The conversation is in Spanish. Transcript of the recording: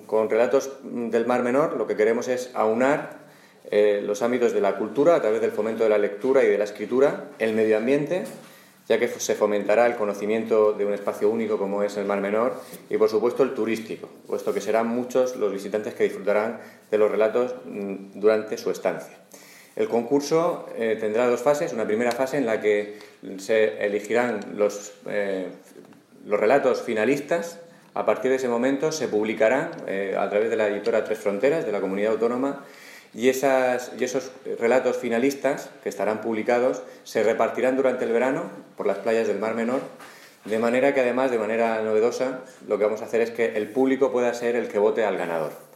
con relatos del Mar Menor lo que queremos es aunar los ámbitos de la cultura a través del fomento de la lectura y de la escritura, el medio ambiente, ya que se fomentará el conocimiento de un espacio único como es el Mar Menor, y por supuesto el turístico, puesto que serán muchos los visitantes que disfrutarán de los relatos durante su estancia. El concurso tendrá dos fases. Una primera fase en la que se elegirán los relatos finalistas. A partir de ese momento se publicarán a través de la editora Tres Fronteras, de la Comunidad Autónoma, y esos relatos finalistas que estarán publicados se repartirán durante el verano por las playas del Mar Menor, de manera que además, de manera novedosa, lo que vamos a hacer es que el público pueda ser el que vote al ganador.